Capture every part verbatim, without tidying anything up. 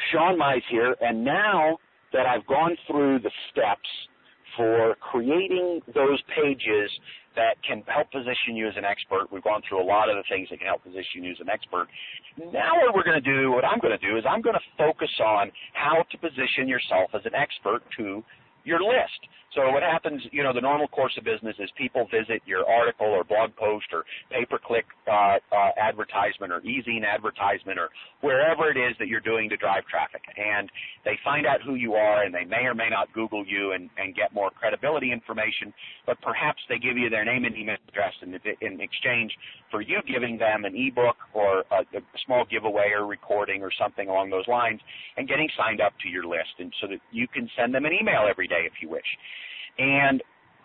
Sean Mize here, and now that I've gone through the steps for creating those pages that can help position you as an expert, we've gone through a lot of the things that can help position you as an expert. Now what we're going to do, what I'm going to do, is I'm going to focus on how to position yourself as an expert to your list. So what happens, you know, the normal course of business is people visit your article or blog post or pay-per-click uh, uh, advertisement or e-zine advertisement or wherever it is that you're doing to drive traffic. And they find out who you are, and they may or may not Google you and, and get more credibility information, but perhaps they give you their name and email address in, in exchange for you giving them an e-book or a, a small giveaway or recording or something along those lines and getting signed up to your list, and so that you can send them an email every day if you wish. And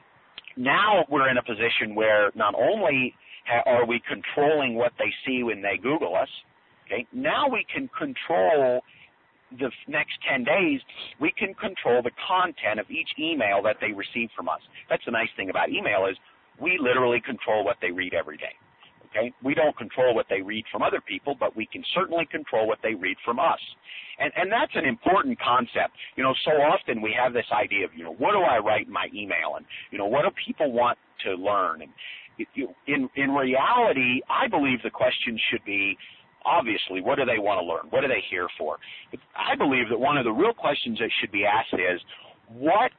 now we're in a position where not only ha- are we controlling what they see when they Google us, okay, now we can control the next ten days, we can control the content of each email that they receive from us. That's the nice thing about email is we literally control what they read every day. Okay? We don't control what they read from other people, but we can certainly control what they read from us. And, and that's an important concept. You know, so often we have this idea of, you know, what do I write in my email? And, you know, what do people want to learn? And in, in reality, I believe the question should be, obviously, what do they want to learn? What are they here for? I believe that one of the real questions that should be asked is, what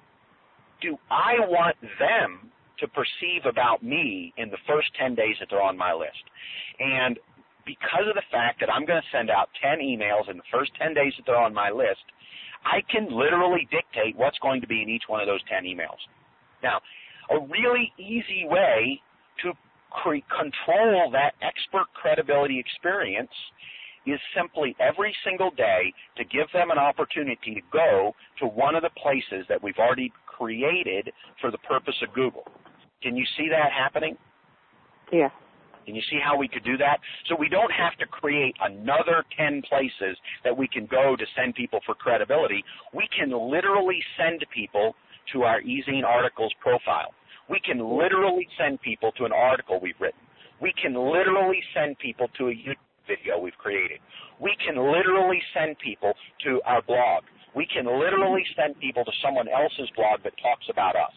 do I want them to perceive about me in the first ten days that they're on my list? And because of the fact that I'm going to send out ten emails in the first ten days that they're on my list, I can literally dictate what's going to be in each one of those ten emails. Now, a really easy way to cre- control that expert credibility experience is simply every single day to give them an opportunity to go to one of the places that we've already created for the purpose of Google. Can you see that happening? Yeah. Can you see how we could do that? So we don't have to create another ten places that we can go to send people for credibility. We can literally send people to our e-zine articles profile. We can literally send people to an article we've written. We can literally send people to a YouTube video we've created. We can literally send people to our blog. We can literally send people to someone else's blog that talks about us.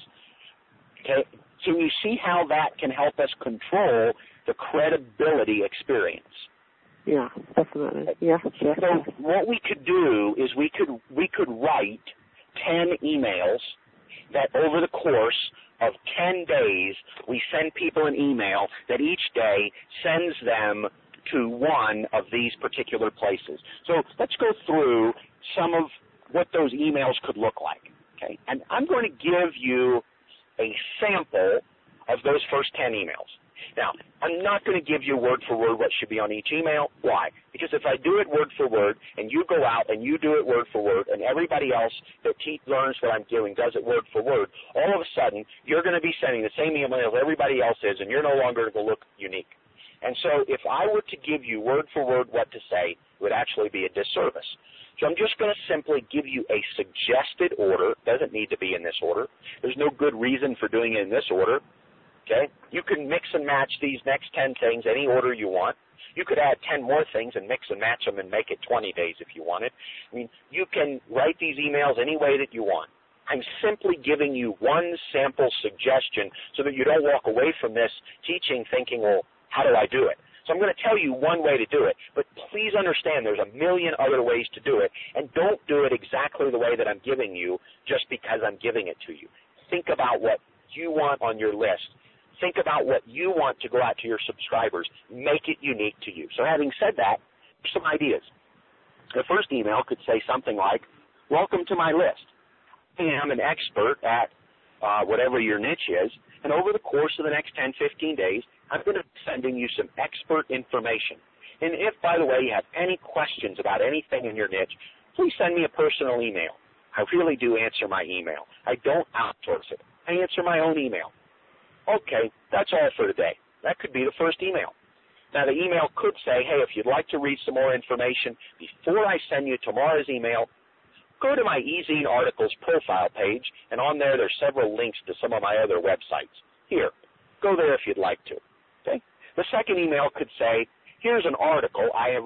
Okay? So you see how that can help us control the credibility experience. Yeah, definitely. Yeah, yeah. So what we could do is we could we could write ten emails that over the course of ten days we send people an email that each day sends them to one of these particular places. So let's go through some of what those emails could look like. Okay, and I'm going to give you a sample of those first ten emails. Now, I'm not going to give you word for word what should be on each email. Why? Because if I do it word for word and you go out and you do it word for word and everybody else that te- learns what I'm doing does it word for word, all of a sudden you're going to be sending the same email as everybody else is and you're no longer going to look unique. And so if I were to give you word for word what to say, it would actually be a disservice. So I'm just going to simply give you a suggested order. It doesn't need to be in this order. There's no good reason for doing it in this order. Okay? You can mix and match these next ten things any order you want. You could add ten more things and mix and match them and make it twenty days if you wanted. I mean, you can write these emails any way that you want. I'm simply giving you one sample suggestion so that you don't walk away from this teaching thinking, well, how do I do it? So I'm going to tell you one way to do it, but please understand there's a million other ways to do it, and don't do it exactly the way that I'm giving you just because I'm giving it to you. Think about what you want on your list. Think about what you want to go out to your subscribers. Make it unique to you. So having said that, some ideas. The first email could say something like, welcome to my list. I am an expert at uh, whatever your niche is, and over the course of the next ten, fifteen days, I'm going to be sending you some expert information. And if, by the way, you have any questions about anything in your niche, please send me a personal email. I really do answer my email. I don't outsource it. I answer my own email. Okay, that's all for today. That could be the first email. Now, the email could say, hey, if you'd like to read some more information, before I send you tomorrow's email, go to my e-zine articles profile page, and on there there's several links to some of my other websites. Here, go there if you'd like to. Okay? The second email could say, here's an article I have written.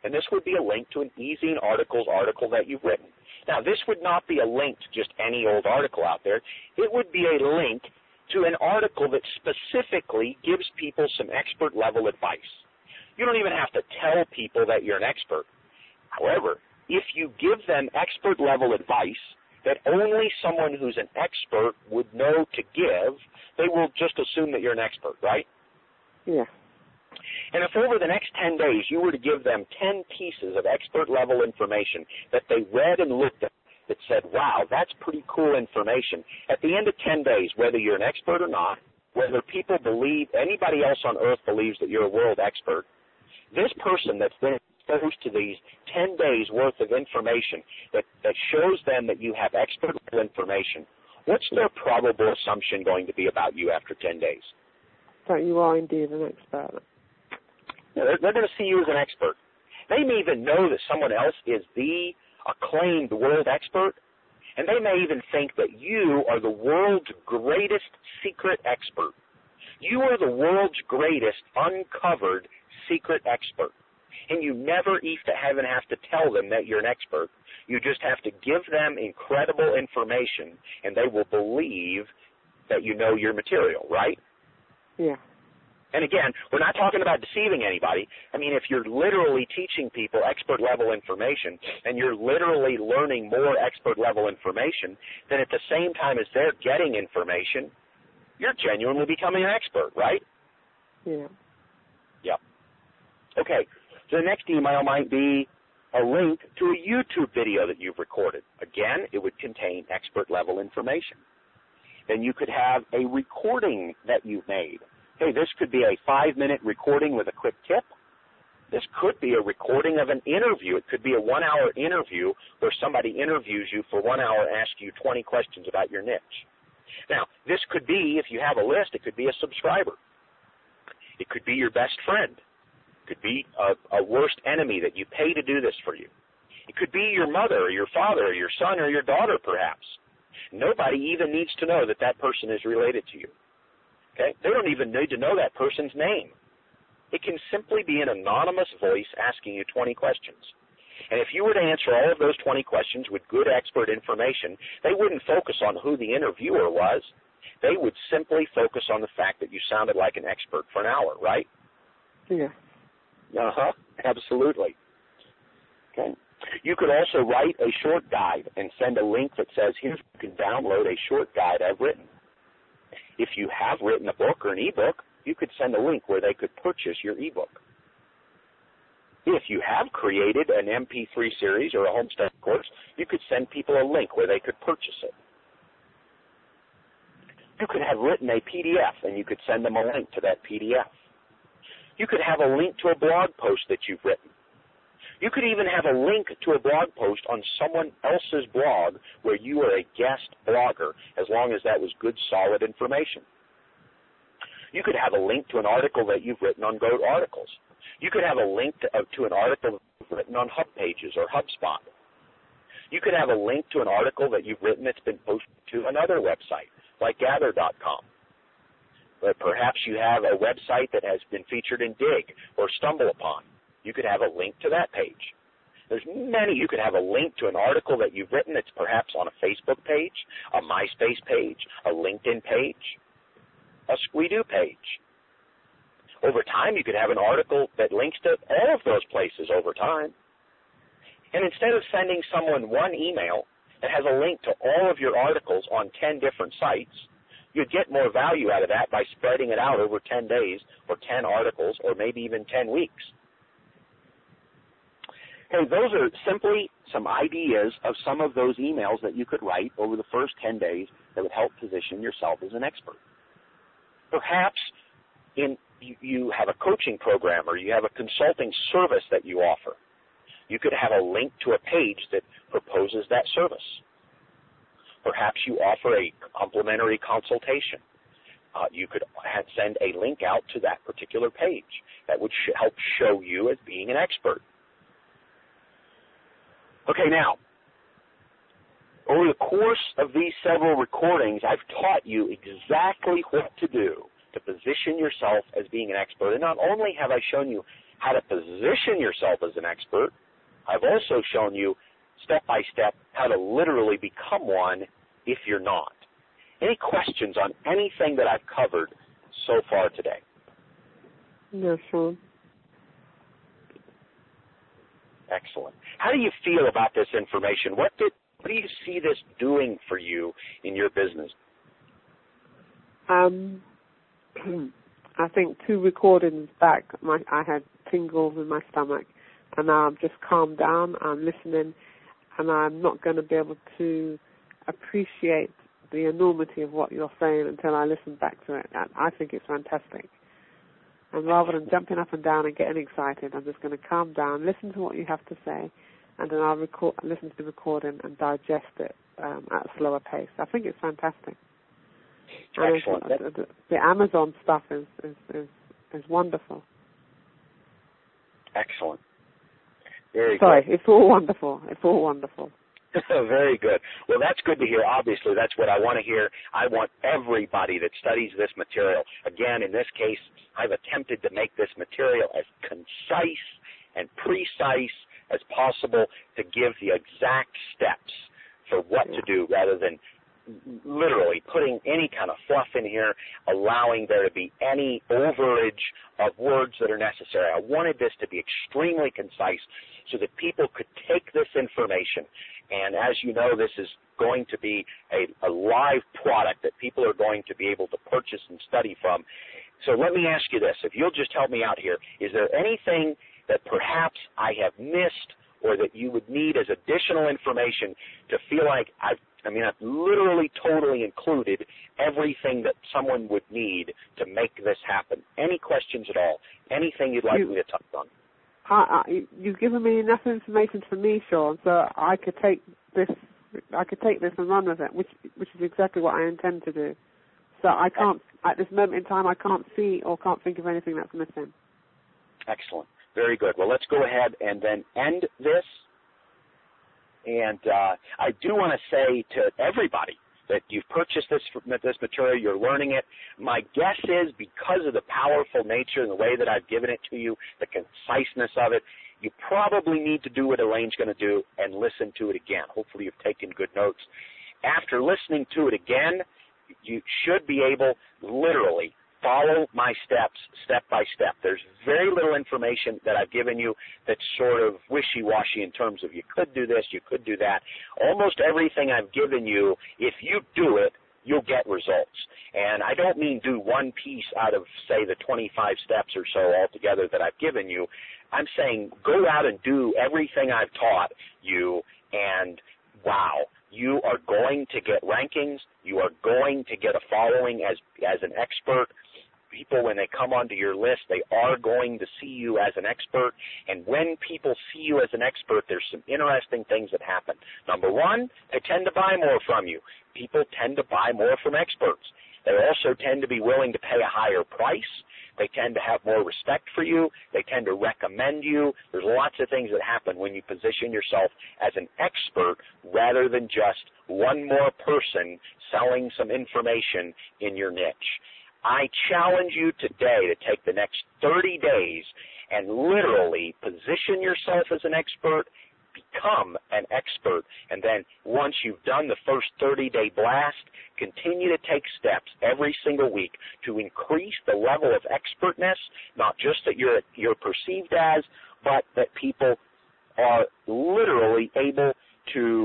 And this would be a link to an eZine Articles article that you've written. Now, this would not be a link to just any old article out there. It would be a link to an article that specifically gives people some expert-level advice. You don't even have to tell people that you're an expert. However, if you give them expert-level advice that only someone who's an expert would know to give, they will just assume that you're an expert, right? Yeah. And if over the next ten days you were to give them ten pieces of expert-level information that they read and looked at that said, wow, that's pretty cool information, at the end of ten days, whether you're an expert or not, whether people believe, anybody else on earth believes that you're a world expert, this person that's been exposed to these ten days worth of information that, that shows them that you have expert-level information, what's their probable assumption going to be about you after ten days? That you are indeed an expert. They're, they're going to see you as an expert. They may even know that someone else is the acclaimed world expert, and they may even think that you are the world's greatest secret expert. You are the world's greatest uncovered secret expert. And you never even have to tell them that you're an expert. You just have to give them incredible information, and they will believe that you know your material, right? Yeah. And again, we're not talking about deceiving anybody. I mean, if you're literally teaching people expert-level information and you're literally learning more expert-level information, then at the same time as they're getting information, you're genuinely becoming an expert, right? Yeah. Yep. Okay, so the next email might be a link to a YouTube video that you've recorded. Again, it would contain expert-level information. Then you could have a recording that you've made. Hey, this could be a five-minute recording with a quick tip. This could be a recording of an interview. It could be a one-hour interview where somebody interviews you for one hour and asks you twenty questions about your niche. Now, this could be, if you have a list, it could be a subscriber. It could be your best friend. It could be a, a worst enemy that you pay to do this for you. It could be your mother or your father or your son or your daughter, perhaps. Nobody even needs to know that that person is related to you. Okay? They don't even need to know that person's name. It can simply be an anonymous voice asking you twenty questions. And if you were to answer all of those twenty questions with good expert information, they wouldn't focus on who the interviewer was. They would simply focus on the fact that you sounded like an expert for an hour, right? Yeah. Uh-huh. Absolutely. Okay. You could also write a short guide and send a link that says, here you can download a short guide I've written. If you have written a book or an e-book, you could send a link where they could purchase your e-book. If you have created an M P three series or a Homestead course, you could send people a link where they could purchase it. You could have written a P D F, and you could send them a link to that P D F. You could have a link to a blog post that you've written. You could even have a link to a blog post on someone else's blog where you are a guest blogger, as long as that was good, solid information. You could have a link to an article that you've written on Goat Articles. You could have a link to, uh, to an article that you've written on HubPages or HubSpot. You could have a link to an article that you've written that's been posted to another website, like gather dot com. But perhaps you have a website that has been featured in Dig or StumbleUpon. You could have a link to that page. There's many. You could have a link to an article that you've written that's perhaps on a Facebook page, a MySpace page, a LinkedIn page, a Squidoo page. Over time, you could have an article that links to all of those places over time. And instead of sending someone one email that has a link to all of your articles on ten different sites, you'd get more value out of that by spreading it out over ten days or ten articles or maybe even ten weeks. Okay, those are simply some ideas of some of those emails that you could write over the first ten days that would help position yourself as an expert. Perhaps in, you, you have a coaching program or you have a consulting service that you offer. You could have a link to a page that proposes that service. Perhaps you offer a complimentary consultation. Uh, you could have, send a link out to that particular page. That would sh- help show you as being an expert. Okay, now, over the course of these several recordings, I've taught you exactly what to do to position yourself as being an expert. And not only have I shown you how to position yourself as an expert. I've also shown you step by step how to literally become one if you're not. Any questions on anything that I've covered so far today? No, Sean. Excellent. How do you feel about this information? What did what do you see this doing for you in your business? Um, I think two recordings back, my, I had tingles in my stomach, and now I'm just calmed down. I'm listening, and I'm not going to be able to appreciate the enormity of what you're saying until I listen back to it. And I think it's fantastic. And rather than jumping up and down and getting excited, I'm just going to calm down, listen to what you have to say, and then I'll record, listen to the recording and digest it um, at a slower pace. I think it's fantastic. Excellent. And it's, the, the Amazon stuff is, is, is, is wonderful. Excellent. Very Sorry, good. it's all wonderful. It's all wonderful. Very good. Well, that's good to hear. Obviously, that's what I want to hear. I want everybody that studies this material. Again, in this case, I've attempted to make this material as concise and precise as possible to give the exact steps for what Yeah. to do rather than literally putting any kind of fluff in here, allowing there to be any overage of words that are necessary. I wanted this to be extremely concise so that people could take this information. And as you know, this is going to be a, a live product that people are going to be able to purchase and study from. So let me ask you this. If you'll just help me out here, is there anything that perhaps I have missed or that you would need as additional information to feel like I've I mean, I've literally totally included everything that someone would need to make this happen. Any questions at all? Anything you'd like You, me to touch on? I, I, you've given me enough information for me, Sean, so I could take this. I could take this and run with it, which which is exactly what I intend to do. So I can't, at this moment in time, I can't see or can't think of anything that's missing. Excellent. Very good. Well, let's go ahead and then end this. And uh, I do want to say to everybody that you've purchased this this material, you're learning it. My guess is because of the powerful nature and the way that I've given it to you, the conciseness of it, you probably need to do what Elaine's going to do and listen to it again. Hopefully you've taken good notes. After listening to it again, you should be able, literally, follow my steps, step by step. There's very little information that I've given you that's sort of wishy-washy in terms of you could do this, you could do that. Almost everything I've given you, if you do it, you'll get results. And I don't mean do one piece out of, say, the twenty-five steps or so altogether that I've given you. I'm saying go out and do everything I've taught you, and wow, you are going to get rankings. You are going to get a following as as an expert. People, when they come onto your list, they are going to see you as an expert. And when people see you as an expert, there's some interesting things that happen. Number one, they tend to buy more from you. People tend to buy more from experts. They also tend to be willing to pay a higher price. They tend to have more respect for you. They tend to recommend you. There's lots of things that happen when you position yourself as an expert rather than just one more person selling some information in your niche. I challenge you today to take the next thirty days and literally position yourself as an expert, become an expert, and then once you've done the first thirty-day blast, continue to take steps every single week to increase the level of expertness, not just that you're, you're perceived as, but that people are literally able to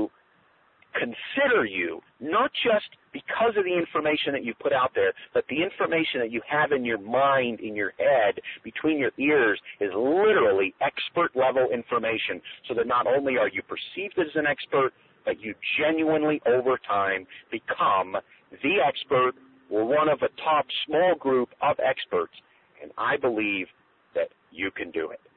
consider you, not just because of the information that you put out there, but the information that you have in your mind, in your head, between your ears, is literally expert-level information, so that not only are you perceived as an expert, but you genuinely, over time, become the expert or one of a top small group of experts, and I believe that you can do it.